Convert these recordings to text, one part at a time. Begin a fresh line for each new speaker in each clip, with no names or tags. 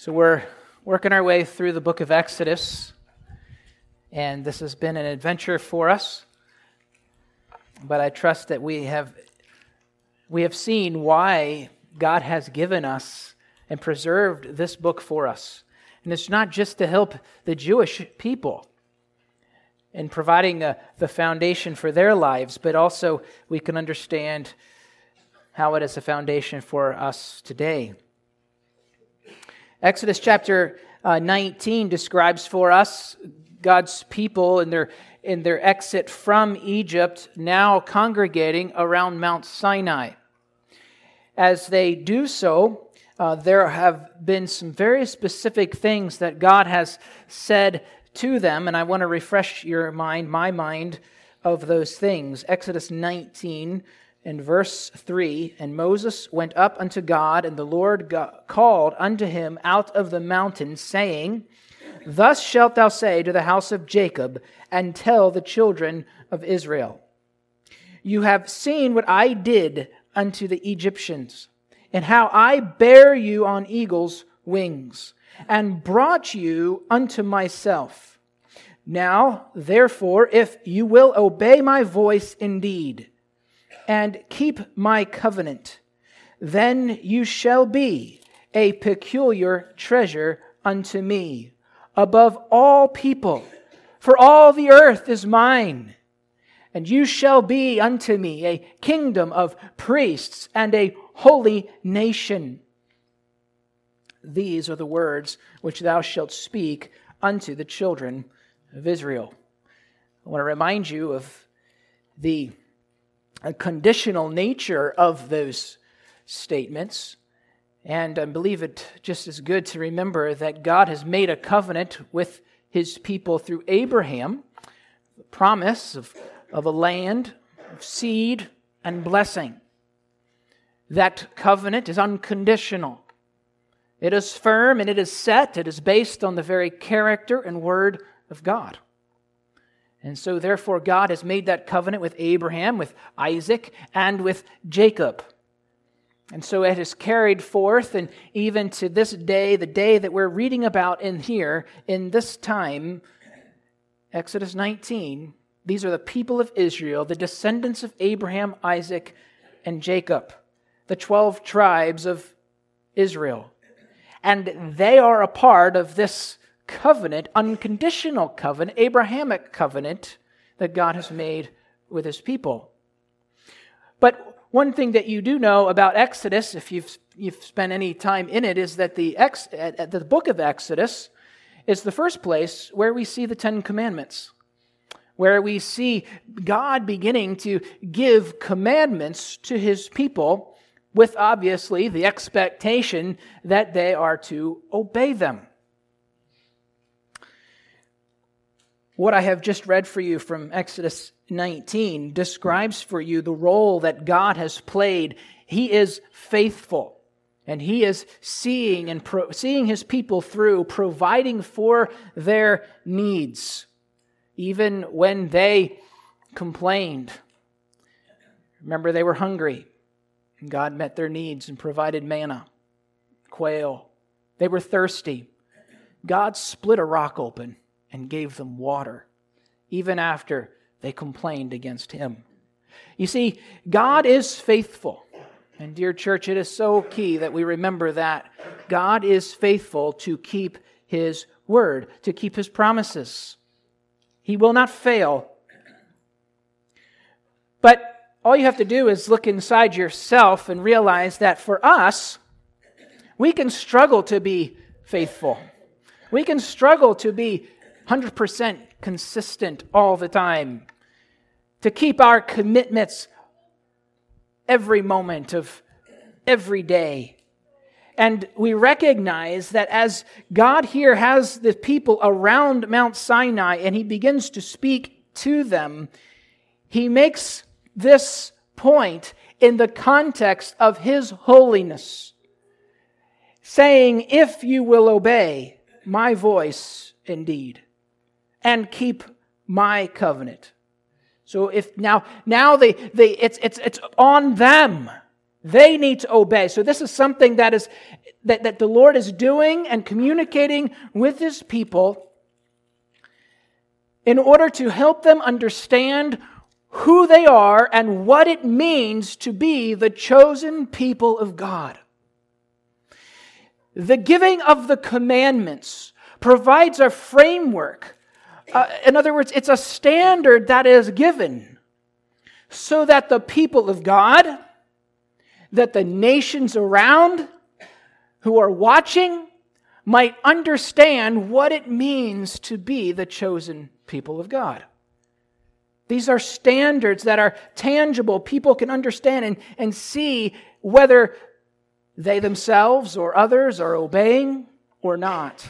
So we're working our way through the book of Exodus, and this has been an adventure for us. But I trust that we have seen why God has given us and preserved this book for us. And it's not just to help the Jewish people in providing the foundation for their lives, but also we can understand how it is a foundation for us today. Exodus chapter 19 describes for us God's people in their exit from Egypt, now congregating around Mount Sinai. As they do so, there have been some very specific things that God has said to them, and I want to refresh my mind, of those things. Exodus 19 and verse 3, "And Moses went up unto God, and the Lord called unto him out of the mountain, saying, Thus shalt thou say to the house of Jacob, and tell the children of Israel, You have seen what I did unto the Egyptians, and how I bare you on eagle's wings, and brought you unto myself. Now, therefore, if you will obey my voice indeed, and keep my covenant, then you shall be a peculiar treasure unto me above all people, for all the earth is mine. And you shall be unto me a kingdom of priests and a holy nation. These are the words which thou shalt speak unto the children of Israel." I want to remind you of the conditional nature of those statements. And I believe it just as good to remember that God has made a covenant with His people through Abraham, the promise of a land, of seed, and blessing. That covenant is unconditional. It is firm and it is set. It is based on the very character and word of God. And so therefore God has made that covenant with Abraham, with Isaac, and with Jacob. And so it is carried forth, and even to this day, the day that we're reading about in here, in this time, Exodus 19, these are the people of Israel, the descendants of Abraham, Isaac, and Jacob, the 12 tribes of Israel. And they are a part of this covenant, unconditional covenant, Abrahamic covenant that God has made with His people. But one thing that you do know about Exodus, if you've spent any time in it, is that the book of Exodus is the first place where we see the Ten Commandments, where we see God beginning to give commandments to His people with obviously the expectation that they are to obey them. What I have just read for you from Exodus 19 describes for you the role that God has played. He is faithful, and He is seeing His people through, providing for their needs, even when they complained. Remember, they were hungry, and God met their needs and provided manna, quail. They were thirsty. God split a rock open and gave them water, even after they complained against Him. You see, God is faithful. And dear church, it is so key that we remember that God is faithful to keep His word, to keep His promises. He will not fail. But all you have to do is look inside yourself and realize that for us, we can struggle to be faithful. We can struggle to be 100% consistent all the time, to keep our commitments every moment of every day. And we recognize that as God here has the people around Mount Sinai and He begins to speak to them, He makes this point in the context of His holiness, saying, "If you will obey my voice indeed, and keep my covenant." So if now it's on them. They need to obey. So this is something that the Lord is doing and communicating with His people in order to help them understand who they are and what it means to be the chosen people of God. The giving of the commandments provides a framework. In other words, it's a standard that is given so that the people of God, that the nations around who are watching might understand what it means to be the chosen people of God. These are standards that are tangible. People can understand and see whether they themselves or others are obeying or not.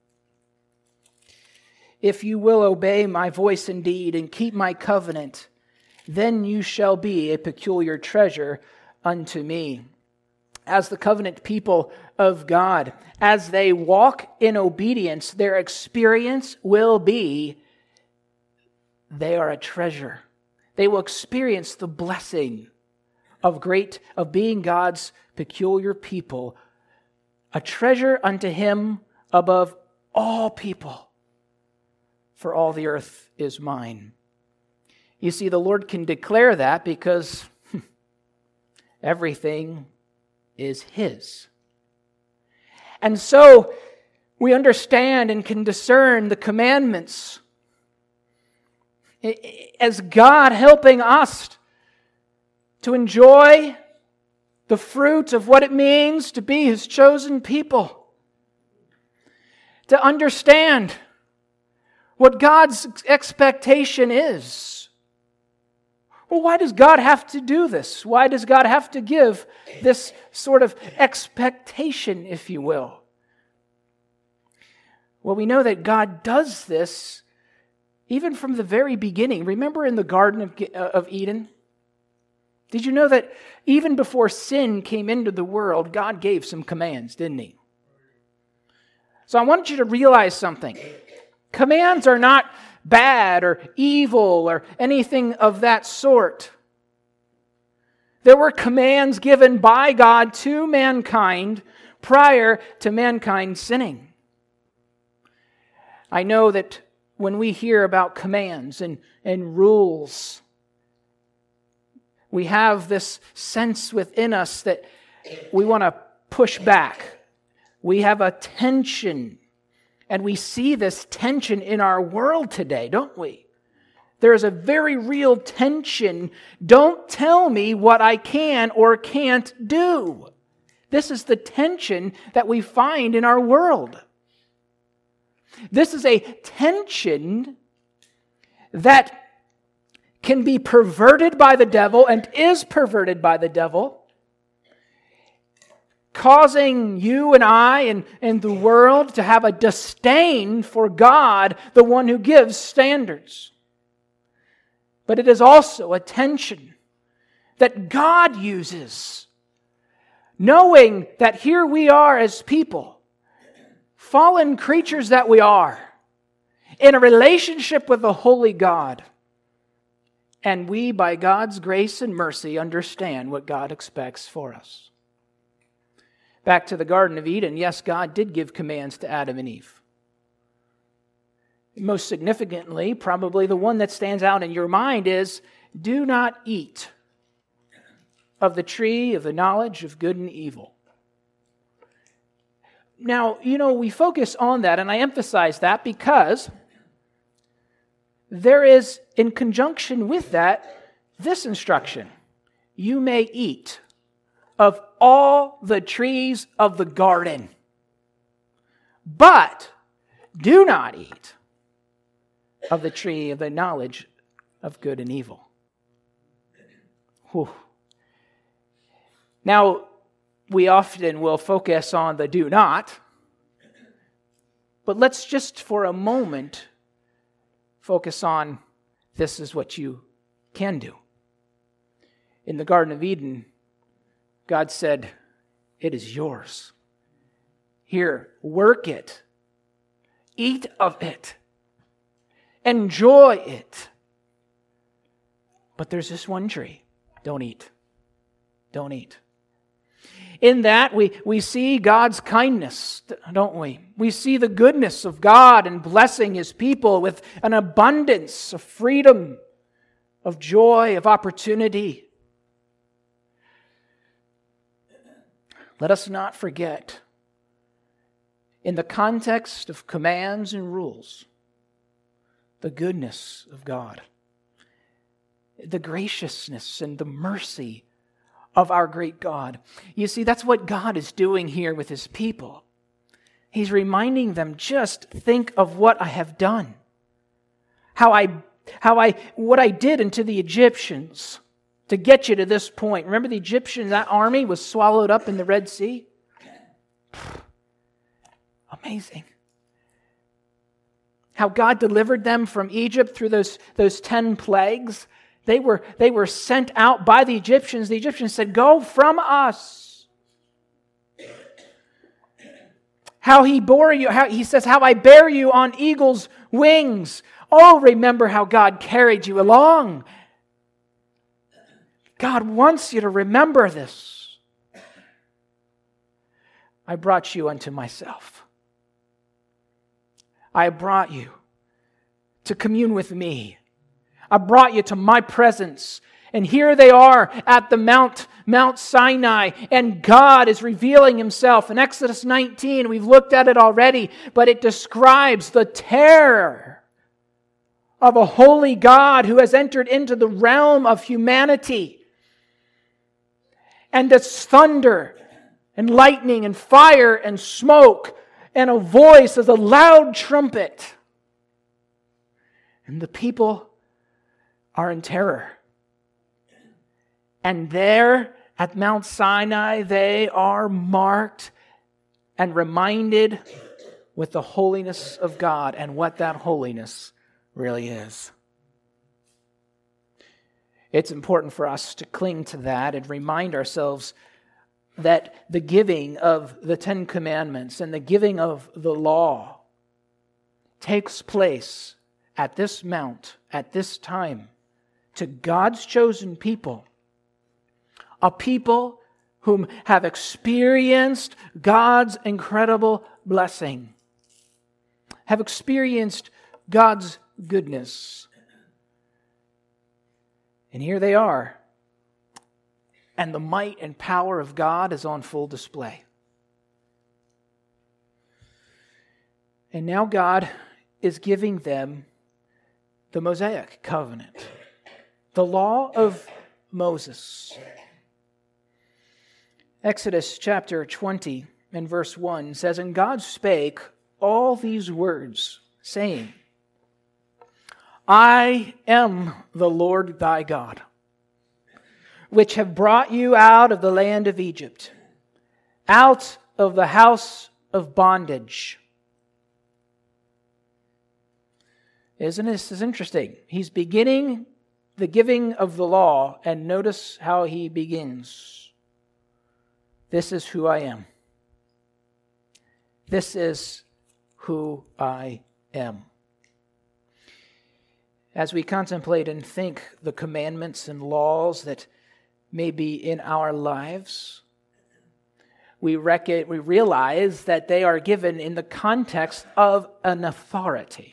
If you will obey my voice indeed and keep my covenant, then you shall be a peculiar treasure unto me. As the covenant people of God, as they walk in obedience, their experience will be they are a treasure. They will experience the blessing of being God's peculiar people, a treasure unto Him above all people, for all the earth is mine. You see, the Lord can declare that because everything is His. And so we understand and can discern the commandments as God helping us to enjoy the fruit of what it means to be His chosen people. To understand what God's expectation is. Well, why does God have to do this? Why does God have to give this sort of expectation, if you will? Well, we know that God does this even from the very beginning. Remember in the Garden of Eden? Did you know that even before sin came into the world, God gave some commands, didn't He? So I want you to realize something. Commands are not bad or evil or anything of that sort. There were commands given by God to mankind prior to mankind sinning. I know that when we hear about commands and rules, we have this sense within us that we want to push back. We have a tension. And we see this tension in our world today, don't we? There is a very real tension. Don't tell me what I can or can't do. This is the tension that we find in our world. This is a tension that can be perverted by the devil and is perverted by the devil, causing you and I and the world to have a disdain for God, the one who gives standards. But it is also a tension that God uses, knowing that here we are as people, fallen creatures that we are, in a relationship with the holy God. And we, by God's grace and mercy, understand what God expects for us. Back to the Garden of Eden, yes, God did give commands to Adam and Eve. Most significantly, probably the one that stands out in your mind is, do not eat of the tree of the knowledge of good and evil. Now, we focus on that, and I emphasize that because there is, in conjunction with that, this instruction. You may eat of all the trees of the garden, but do not eat of the tree of the knowledge of good and evil. Whew. Now, we often will focus on the do not, but let's just for a moment focus on this is what you can do. In the Garden of Eden, God said, it is yours. Here, work it. Eat of it. Enjoy it. But there's this one tree. Don't eat. Don't eat. In that, we see God's kindness, don't we? We see the goodness of God in blessing His people with an abundance of freedom, of joy, of opportunity. Let us not forget, in the context of commands and rules, the goodness of God, the graciousness and the mercy of our great God. You see, that's what God is doing here with His people. He's reminding them, just think of what I have done. What I did unto the Egyptians to get you to this point. Remember the Egyptians, that army was swallowed up in the Red Sea? Amazing. How God delivered them from Egypt through those 10 plagues. They were sent out by the Egyptians. The Egyptians said, "Go from us." How He bore you, He says, "How I bear you on eagle's wings." Oh, remember how God carried you along. God wants you to remember this. I brought you unto myself. I brought you to commune with me. I brought you to my presence. And here they are at the Mount Sinai, and God is revealing Himself. In Exodus 19, we've looked at it already, but it describes the terror of a holy God who has entered into the realm of humanity. And it's thunder and lightning and fire and smoke and a voice as a loud trumpet. And the people are in terror. And there at Mount Sinai, they are marked and reminded with the holiness of God and what that holiness really is. It's important for us to cling to that and remind ourselves that the giving of the 10 Commandments and the giving of the law takes place at this mount, at this time, to God's chosen people, a people whom have experienced God's incredible blessing, have experienced God's goodness. And here they are, and the might and power of God is on full display. And now God is giving them the Mosaic covenant, the law of Moses. Exodus chapter 20 and verse 1 says, "And God spake all these words, saying, I am the Lord thy God, which have brought you out of the land of Egypt, out of the house of bondage." Isn't this interesting? He's beginning the giving of the law, and notice how he begins. This is who I am. This is who I am. As we contemplate and think the commandments and laws that may be in our lives, we realize that they are given in the context of an authority.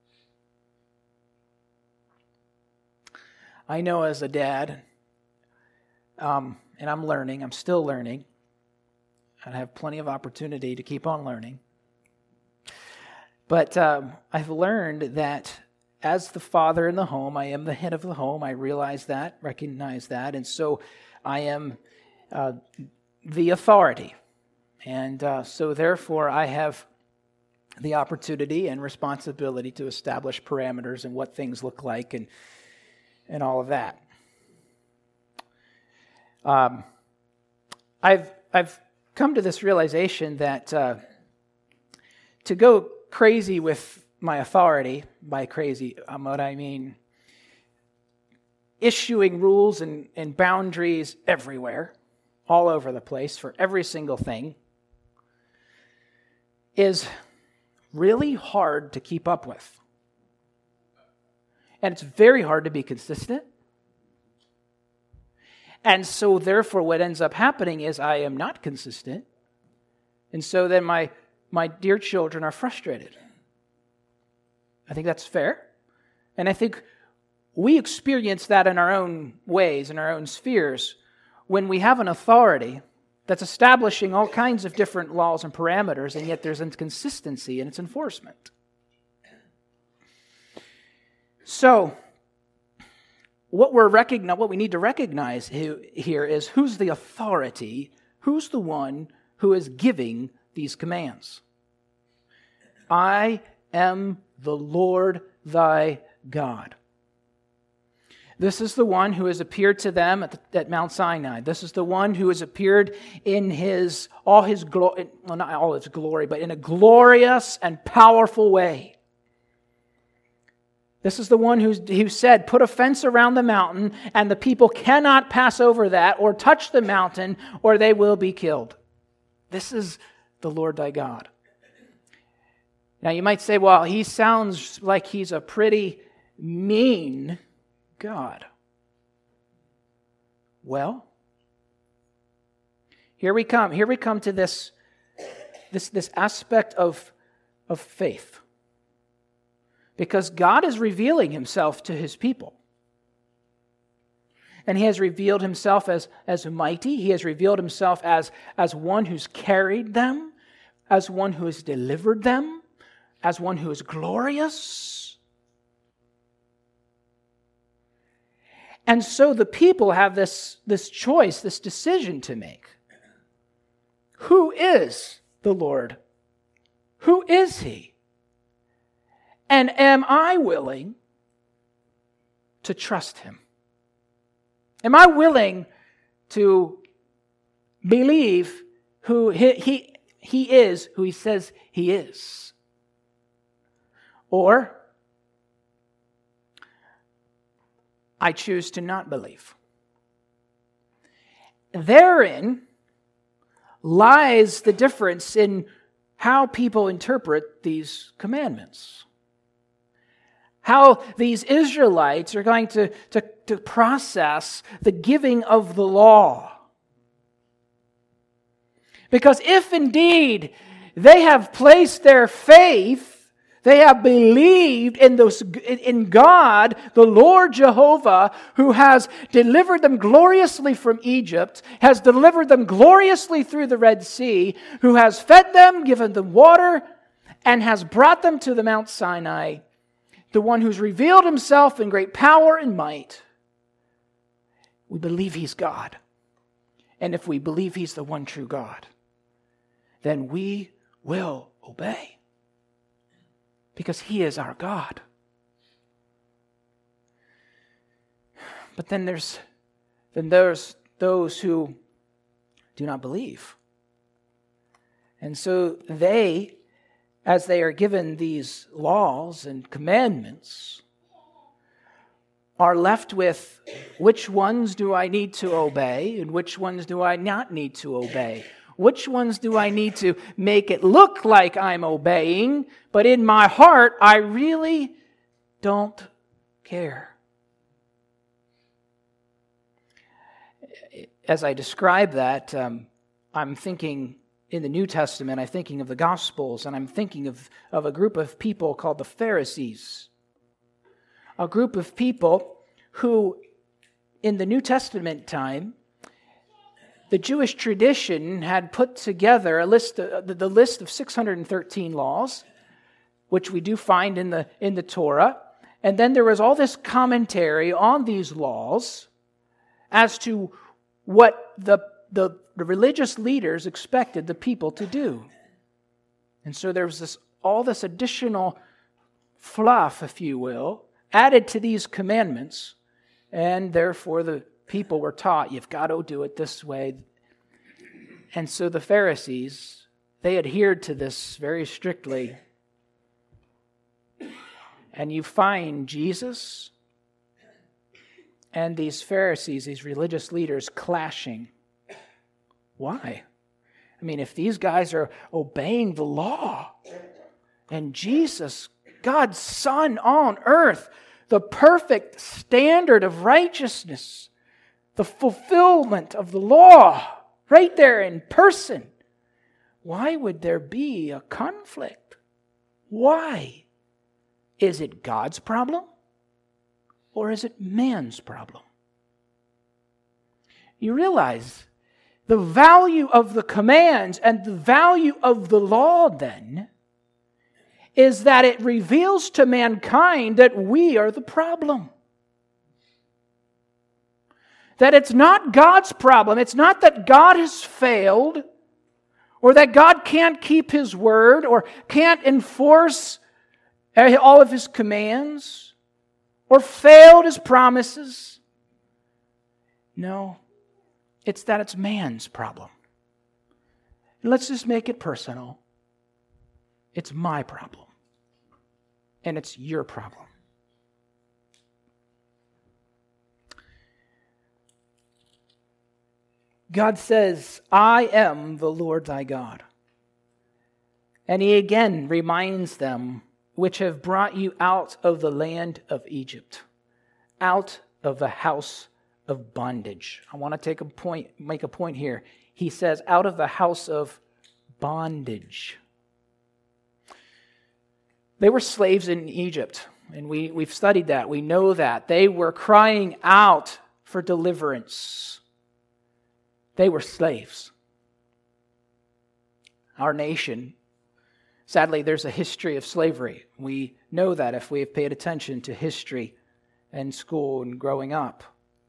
I know as a dad, and I'm still learning, and I have plenty of opportunity to keep on learning. But I've learned that as the father in the home, I am the head of the home. I realize that, recognize that, and so I am the authority. And so therefore I have the opportunity and responsibility to establish parameters and what things look like and all of that. I've come to this realization that to go crazy with my authority, by crazy, what I mean, issuing rules and boundaries everywhere, all over the place for every single thing, is really hard to keep up with. And it's very hard to be consistent. And so therefore what ends up happening is I am not consistent. And so then my dear children are frustrated. I think that's fair. And I think we experience that in our own ways, in our own spheres, when we have an authority that's establishing all kinds of different laws and parameters, and yet there's inconsistency in its enforcement. So, what we need to recognize here is who's the authority, who's the one who is giving these commands. I am the Lord thy God. This is the one who has appeared to them at Mount Sinai. This is the one who has appeared in all his glory, well, not all his glory, but in a glorious and powerful way. This is the one who said, put a fence around the mountain, and the people cannot pass over that or touch the mountain, or they will be killed. This is the Lord thy God. Now you might say, well, he sounds like he's a pretty mean God. Well, here we come to this aspect of faith. Because God is revealing himself to his people. And he has revealed himself as mighty. He has revealed himself as one who's carried them, as one who has delivered them, as one who is glorious. And so the people have this choice, this decision to make. Who is the Lord? Who is he? And am I willing to trust him? Am I willing to believe who he is, who he says he is? Or I choose to not believe. Therein lies the difference in how people interpret these commandments. How these Israelites are going to process the giving of the law. Because if indeed they have placed their faith, they have believed in God, the Lord Jehovah, who has delivered them gloriously from Egypt, has delivered them gloriously through the Red Sea, who has fed them, given them water, and has brought them to the Mount Sinai, the one who's revealed himself in great power and might, we believe he's God. And if we believe he's the one true God, then we will obey. Because he is our God. But then there's those who do not believe. And so they, as they are given these laws and commandments, are left with which ones do I need to obey and which ones do I not need to obey? Which ones do I need to make it look like I'm obeying, but in my heart I really don't care? As I describe that, I'm thinking in the New Testament, I'm thinking of the Gospels, and I'm thinking of a group of people called the Pharisees. A group of people who, in the New Testament time, the Jewish tradition had put together the list of 613 laws, which we do find in the Torah. And then there was all this commentary on these laws as to what the religious leaders expected the people to do. And so there was all this additional fluff, if you will, added to these commandments, and therefore the people were taught, you've got to do it this way. And so the Pharisees, they adhered to this very strictly. And you find Jesus and these Pharisees, these religious leaders, clashing. Why? I mean, if these guys are obeying the law, and Jesus, God's Son on earth, the perfect standard of righteousness, the fulfillment of the law right there in person, why would there be a conflict? Why? Is it God's problem or is it man's problem? You realize the value of the commands and the value of the law then is that it reveals to mankind that we are the problem. That it's not God's problem. It's not that God has failed or that God can't keep His word or can't enforce all of His commands or failed His promises. No, it's that it's man's problem. And let's just make it personal. It's my problem. And it's your problem. God says, I am the Lord thy God. And He again reminds them, which have brought you out of the land of Egypt, out of the house of bondage. I want to make a point here. He says, out of the house of bondage. They were slaves in Egypt, and we've studied that. We know that. They were crying out for deliverance. They were slaves. Our nation, sadly, there's a history of slavery. We know that if we have paid attention to history and school and growing up.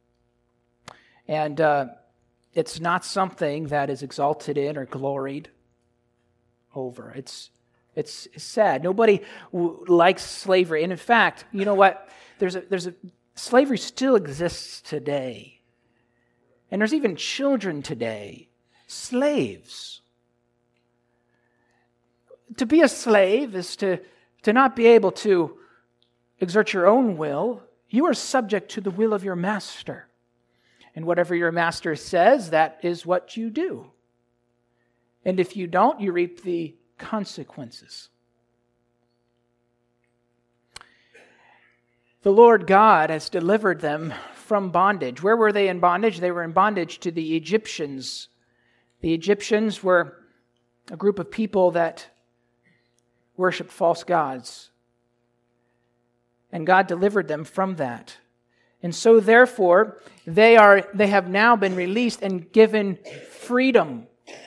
And it's not something that is exalted in or gloried over. It's sad. Nobody likes slavery. And in fact, you know what? Slavery still exists today. And there's even children today, slaves. To be a slave is to not be able to exert your own will. You are subject to the will of your master. And whatever your master says, that is what you do. And if you don't, you reap the consequences. The Lord God has delivered them from bondage. Where were they in bondage? They were in bondage to the Egyptians. The Egyptians were a group of people that worshiped false gods. And God delivered them from that. And so therefore, they have now been released and given freedom.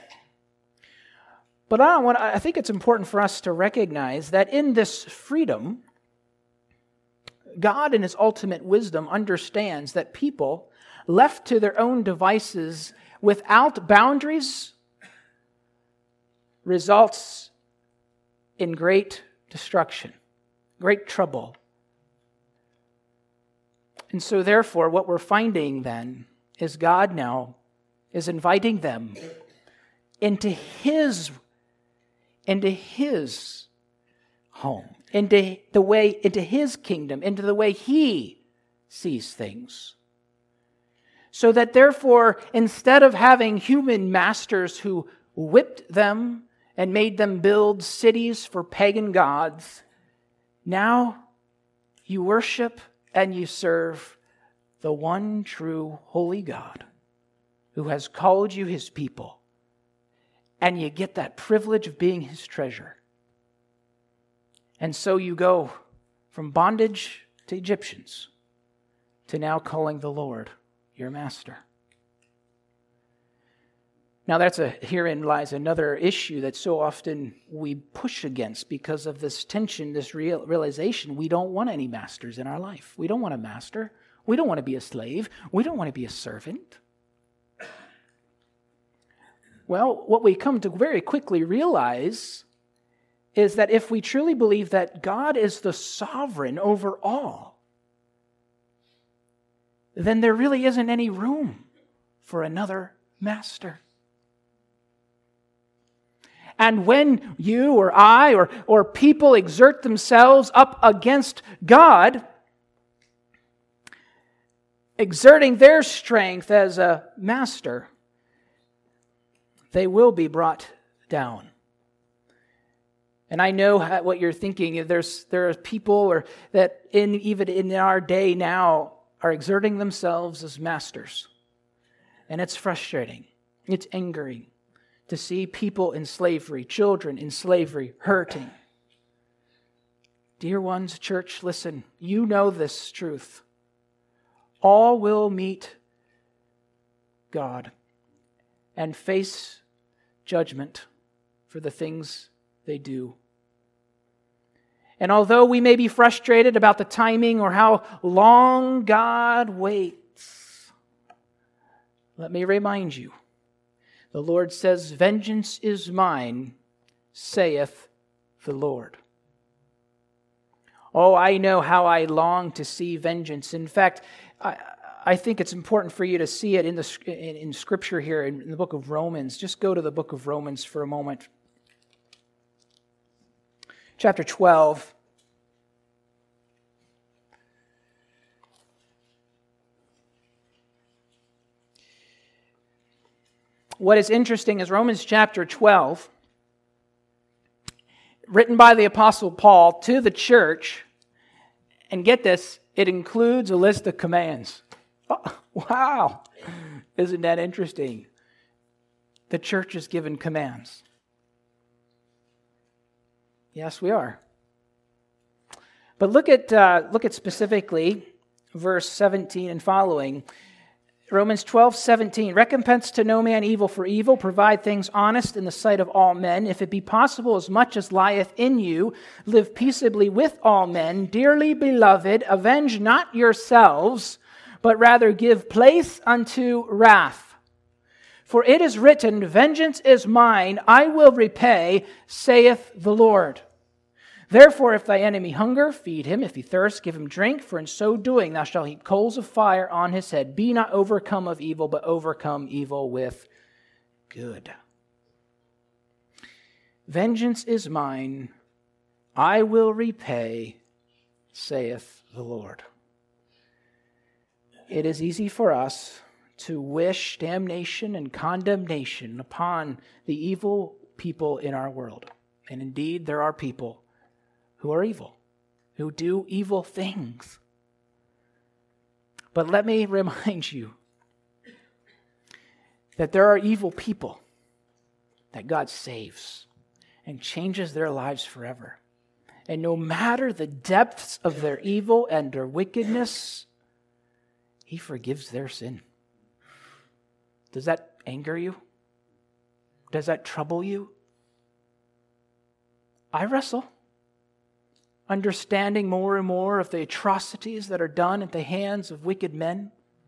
But I think it's important for us to recognize that in this freedom, God in His ultimate wisdom understands that people left to their own devices without boundaries results in great destruction, great trouble. And so therefore, what we're finding then is God now is inviting them into His home, into His kingdom, into the way He sees things. So that therefore, instead of having human masters who whipped them and made them build cities for pagan gods, now you worship and you serve the one true holy God who has called you His people. And you get that privilege of being His treasure. And so you go from bondage to Egyptians to now calling the Lord your master. Now herein lies another issue that so often we push against because of this tension, this realization we don't want any masters in our life. We don't want a master. We don't want to be a slave. We don't want to be a servant. Well, what we come to very quickly realize is that if we truly believe that God is the sovereign over all, then there really isn't any room for another master. And when you or I or people exert themselves up against God, exerting their strength as a master, they will be brought down. And I know what you're thinking. There are people that even in our day now are exerting themselves as masters. And it's frustrating. It's angering to see people in slavery, children in slavery, hurting. Dear ones, church, listen. You know this truth. All will meet God and face judgment for the things they do. And although we may be frustrated about the timing or how long God waits, let me remind you, the Lord says, "Vengeance is mine, saith the Lord." Oh, I know how I long to see vengeance. In fact, I think it's important for you to see it in Scripture here in the book of Romans. Just go to the book of Romans for a moment. Chapter 12. What is interesting is Romans chapter 12, written by the Apostle Paul to the church, and get this, it includes a list of commands. Oh, wow! Isn't that interesting? The church is given commands. Yes, we are. But look at specifically verse 17 and following. Romans 12:17, recompense to no man evil for evil, provide things honest in the sight of all men. If it be possible, as much as lieth in you, live peaceably with all men. Dearly beloved, avenge not yourselves, but rather give place unto wrath. For it is written, vengeance is mine, I will repay, saith the Lord. Therefore, if thy enemy hunger, feed him. If he thirst, give him drink. For in so doing, thou shalt heap coals of fire on his head. Be not overcome of evil, but overcome evil with good. Vengeance is mine. I will repay, saith the Lord. It is easy for us to wish damnation and condemnation upon the evil people in our world. And indeed, there are people who are evil, who do evil things. But let me remind you that there are evil people that God saves and changes their lives forever. And no matter the depths of their evil and their wickedness, He forgives their sin. Does that anger you? Does that trouble you? I wrestle, understanding more and more of the atrocities that are done at the hands of wicked men.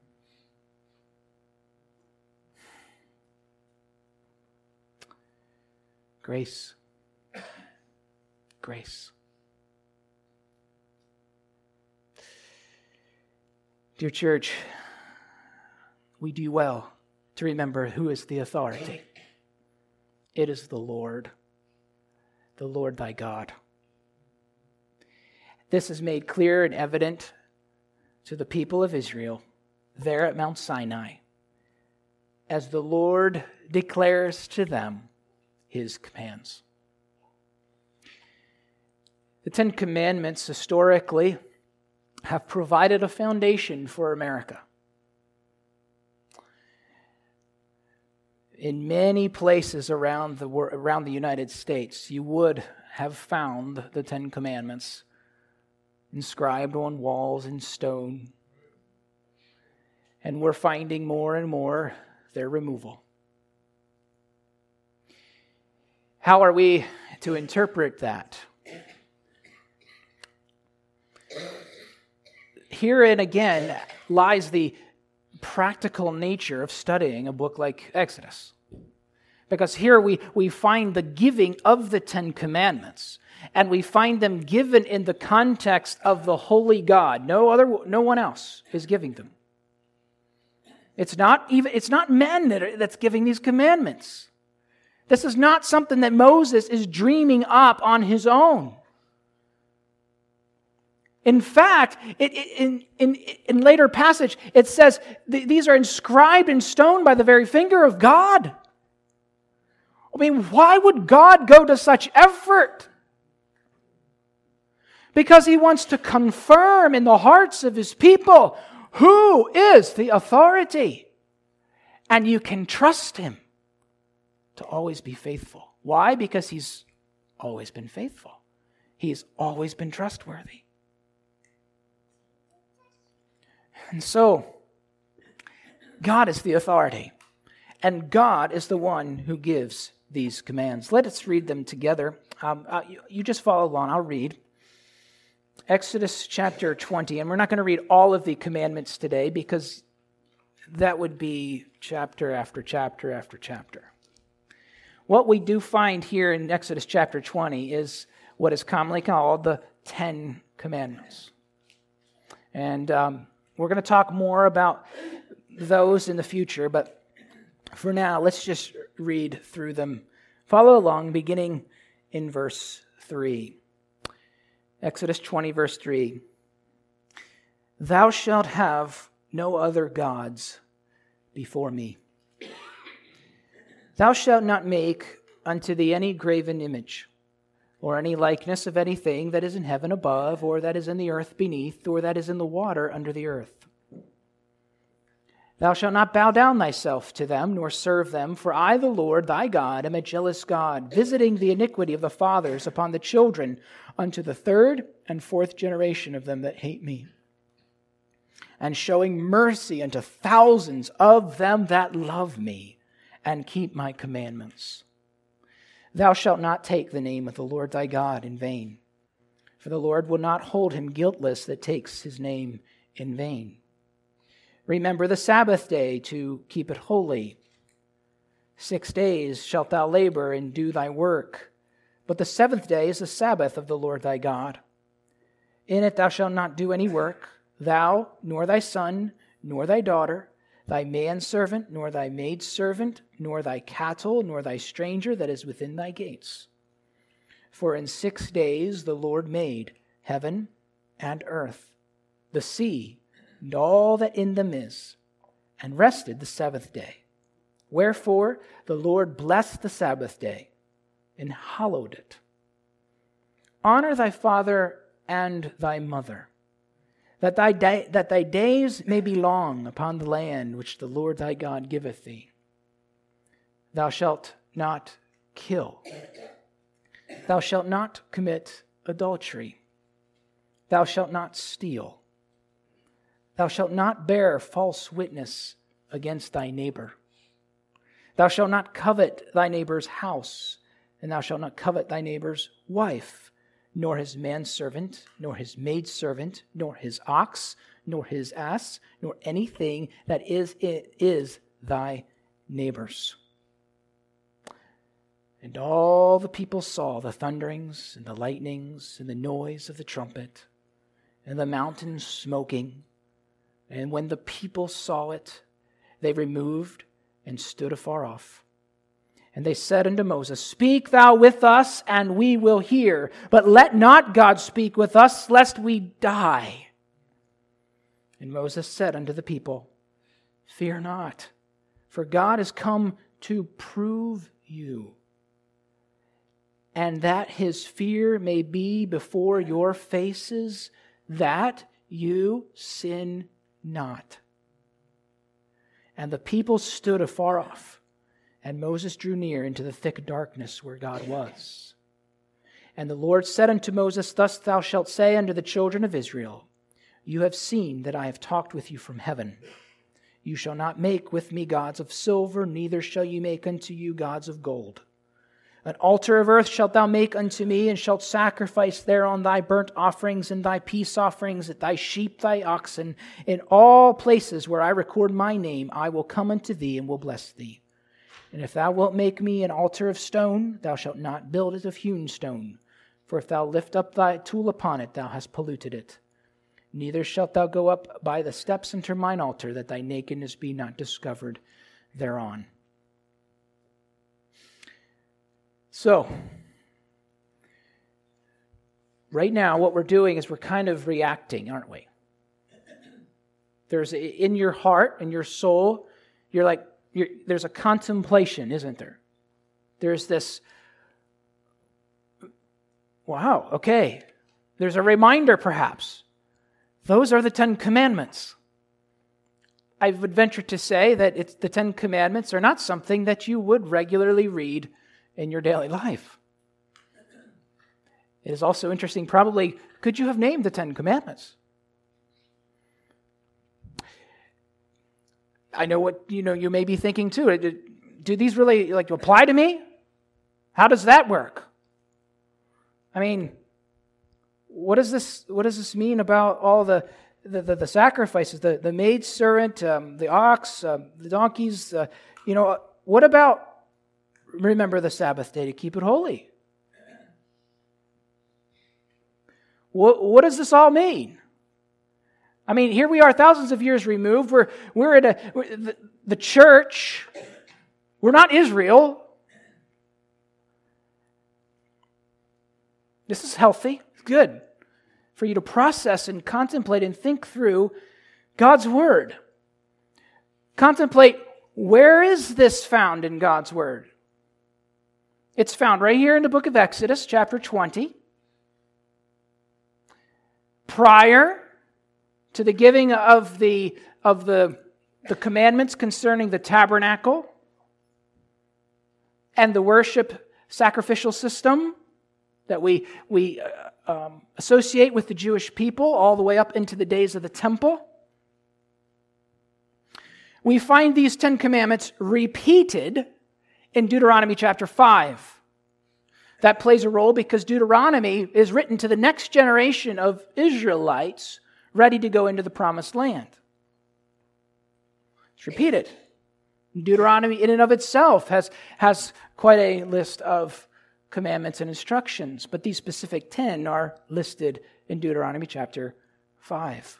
Grace. Grace. Dear church, we do well to remember who is the authority. It is the Lord thy God. This is made clear and evident to the people of Israel there at Mount Sinai, as the Lord declares to them His commands. The Ten Commandments historically have provided a foundation for America. In many places around the United States, you would have found the Ten Commandments inscribed on walls in stone. And we're finding more and more their removal. How are we to interpret that? Herein again lies the practical nature of studying a book like Exodus. Because here we find the giving of the Ten Commandments, and we find them given in the context of the holy God. No one else is giving them. It's not men that's giving these commandments. This is not something that Moses is dreaming up on his own. In fact, in later passage, it says these are inscribed in stone by the very finger of God. I mean, why would God go to such effort? Because He wants to confirm in the hearts of His people who is the authority. And you can trust him to always be faithful. Why? Because he's always been faithful. He's always been trustworthy. And so, God is the authority. And God is the one who gives these commands. Let us read them together. You just follow along. I'll read. Exodus chapter 20. And we're not going to read all of the commandments today because that would be chapter after chapter after chapter. What we do find here in Exodus chapter 20 is what is commonly called the 10 Commandments. And we're going to talk more about those in the future, but for now, let's just read through them. Follow along, beginning in verse 3. Exodus 20, verse 3. Thou shalt have no other gods before me. Thou shalt not make unto thee any graven image, or any likeness of anything that is in heaven above, or that is in the earth beneath, or that is in the water under the earth. Thou shalt not bow down thyself to them, nor serve them, for I, the Lord thy God, am a jealous God, visiting the iniquity of the fathers upon the children unto the third and fourth generation of them that hate me, and showing mercy unto thousands of them that love me and keep my commandments. Thou shalt not take the name of the Lord thy God in vain, for the Lord will not hold him guiltless that takes his name in vain. Remember the Sabbath day to keep it holy. 6 days shalt thou labor and do thy work, but the seventh day is the Sabbath of the Lord thy God. In it thou shalt not do any work, thou, nor thy son, nor thy daughter, thy manservant, nor thy maidservant, nor thy cattle, nor thy stranger that is within thy gates. For in 6 days the Lord made heaven and earth, the sea, and all that in them is, and rested the seventh day. Wherefore the Lord blessed the Sabbath day, and hallowed it. Honor thy father and thy mother, that thy days may be long upon the land which the Lord thy God giveth thee. Thou shalt not kill. Thou shalt not commit adultery. Thou shalt not steal. Thou shalt not bear false witness against thy neighbor. Thou shalt not covet thy neighbor's house, and thou shalt not covet thy neighbor's wife, nor his manservant, nor his maidservant, nor his ox, nor his ass, nor anything that is thy neighbor's. And all the people saw the thunderings and the lightnings and the noise of the trumpet and the mountain smoking. And when the people saw it, they removed and stood afar off. And they said unto Moses, Speak thou with us, and we will hear. But let not God speak with us, lest we die. And Moses said unto the people, Fear not, for God is come to prove you, and that his fear may be before your faces, that you sin not. And the people stood afar off, and Moses drew near into the thick darkness where God was. And the Lord said unto Moses, Thus thou shalt say unto the children of Israel, You have seen that I have talked with you from heaven. You shall not make with me gods of silver, neither shall you make unto you gods of gold. An altar of earth shalt thou make unto me, and shalt sacrifice thereon thy burnt offerings and thy peace offerings, thy sheep, thy oxen. In all places where I record my name, I will come unto thee and will bless thee. And if thou wilt make me an altar of stone, thou shalt not build it of hewn stone. For if thou lift up thy tool upon it, thou hast polluted it. Neither shalt thou go up by the steps unto mine altar, that thy nakedness be not discovered thereon. So, right now what we're doing is we're kind of reacting, aren't we? There's in your heart, in your soul, there's a contemplation, isn't there? There's this, wow, okay. There's a reminder, perhaps. Those are the 10 Commandments. I would venture to say that the Ten Commandments are not something that you would regularly read in your daily life. It is also interesting, probably, could you have named the Ten Commandments? I know what you may be thinking too. Do these really apply to me? How does that work? I mean, what does this mean about all the sacrifices, the maidservant, the ox, the donkeys? What about remember the Sabbath day to keep it holy? What does this all mean? I mean, here we are, thousands of years removed. We're at the church. We're not Israel. This is healthy. It's good for you to process and contemplate and think through God's Word. Contemplate, where is this found in God's Word? It's found right here in the book of Exodus, chapter 20. Prior to the giving of the commandments concerning the tabernacle and the worship sacrificial system that we associate with the Jewish people all the way up into the days of the temple, we find these 10 commandments repeated in Deuteronomy chapter 5. That plays a role because Deuteronomy is written to the next generation of Israelites ready to go into the promised land. It's repeated. Deuteronomy in and of itself has quite a list of commandments and instructions, but these specific 10 are listed in Deuteronomy chapter 5.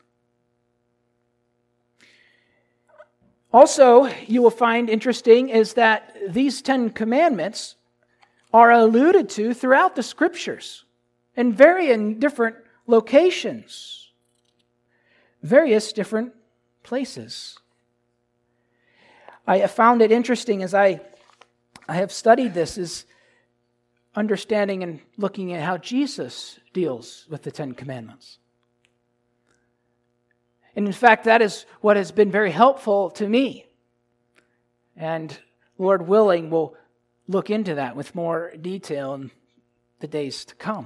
Also, you will find interesting is that these 10 commandments are alluded to throughout the Scriptures in different locations, various different places. I have found it interesting as I have studied this, is understanding and looking at how Jesus deals with the 10 Commandments. And in fact, that is what has been very helpful to me. And Lord willing, we'll look into that with more detail in the days to come.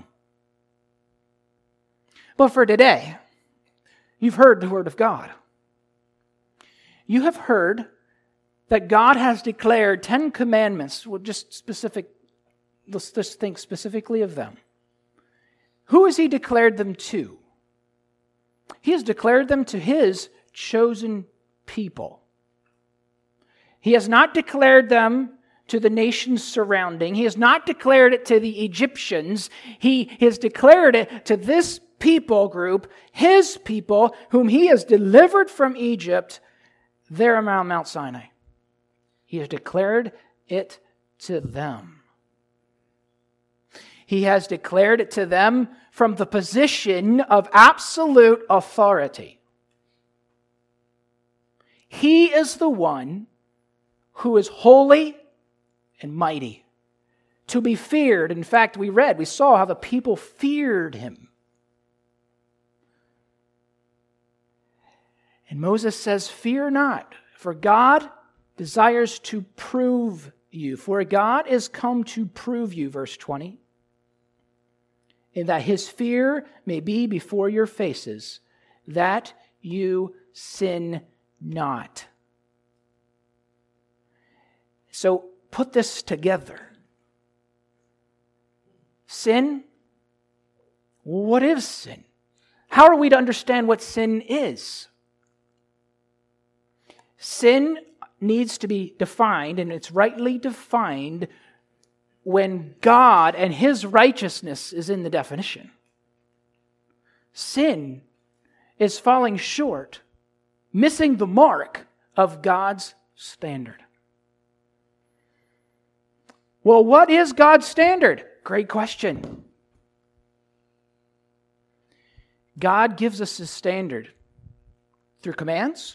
But for today, you've heard the Word of God. You have heard that God has declared 10 commandments. Let's just think specifically of them. Who has He declared them to? He has declared them to His chosen people. He has not declared them to the nations surrounding. He has not declared it to the Egyptians. He has declared it to this people group, His people, whom He has delivered from Egypt, there around Mount Sinai. He has declared it to them. He has declared it to them from the position of absolute authority. He is the one who is holy and mighty, to be feared. In fact, we saw how the people feared Him. And Moses says, "Fear not, for God desires to prove you." For God is come to prove you, verse 20, "in that His fear may be before your faces, that you sin not." So put this together. Sin? What is sin? How are we to understand what sin is? Sin needs to be defined, and it's rightly defined when God and His righteousness is in the definition. Sin is falling short, missing the mark of God's standard. Well, what is God's standard? Great question. God gives us His standard through commands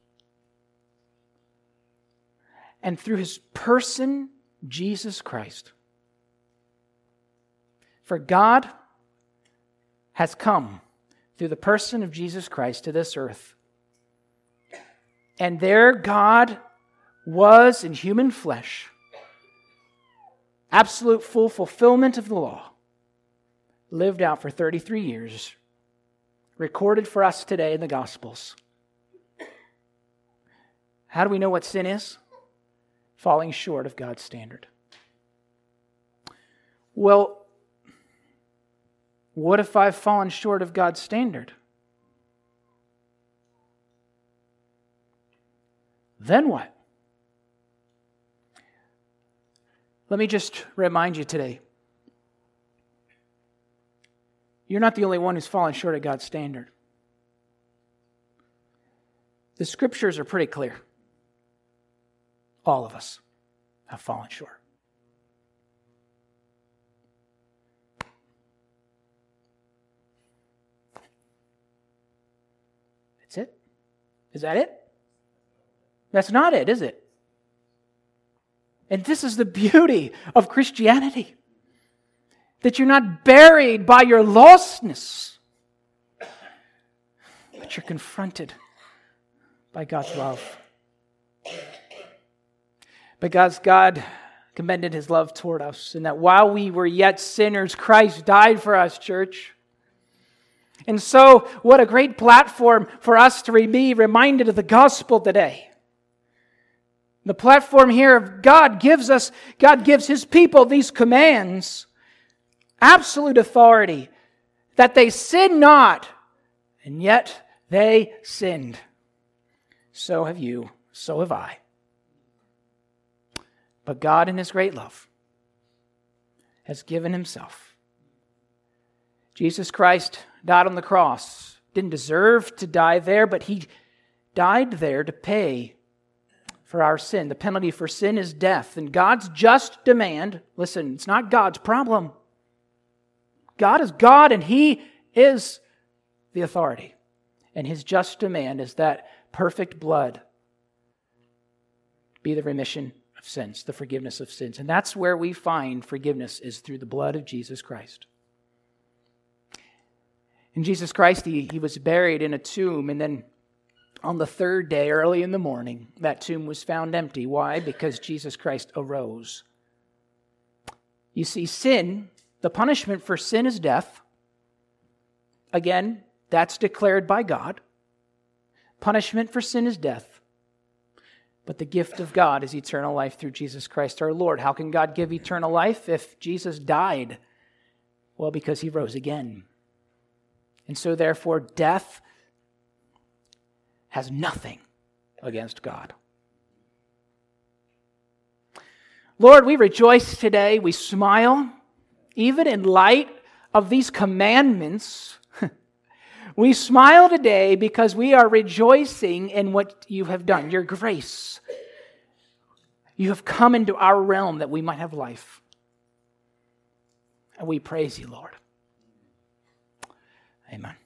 and through His person, Jesus Christ. For God has come through the person of Jesus Christ to this earth And there God was in human flesh, absolute full fulfillment of the law, lived out for 33 years, recorded for us today in the Gospels. How do we know what sin is? Falling short of God's standard. Well, what if I've fallen short of God's standard? Then what? Let me just remind you today. You're not the only one who's fallen short of God's standard. The Scriptures are pretty clear. All of us have fallen short. That's it? Is that it? That's not it, is it? And this is the beauty of Christianity. That you're not buried by your lostness, but you're confronted by God's love. Because God commended His love toward us, and that while we were yet sinners, Christ died for us, church. And so, what a great platform for us to be reminded of the gospel today. The platform here of God gives His people these commands, absolute authority, that they sin not, and yet they sinned. So have you, so have I. But God, in His great love, has given Himself. Jesus Christ died on the cross. Didn't deserve to die there, but He died there to pay for our sin. The penalty for sin is death. And God's just demand, listen, it's not God's problem. God is God and He is the authority. And His just demand is that perfect blood be the remission of sins, the forgiveness of sins. And that's where we find forgiveness, is through the blood of Jesus Christ. In Jesus Christ, He was buried in a tomb, and then on the third day, early in the morning, that tomb was found empty. Why? Because Jesus Christ arose. You see, sin, the punishment for sin is death. Again, that's declared by God. Punishment for sin is death. But the gift of God is eternal life through Jesus Christ our Lord. How can God give eternal life if Jesus died? Well, because He rose again. And so therefore, death has nothing against God. Lord, we rejoice today. We smile, even in light of these commandments. We smile today because we are rejoicing in what You have done, Your grace. You have come into our realm that we might have life. And we praise You, Lord. Amen.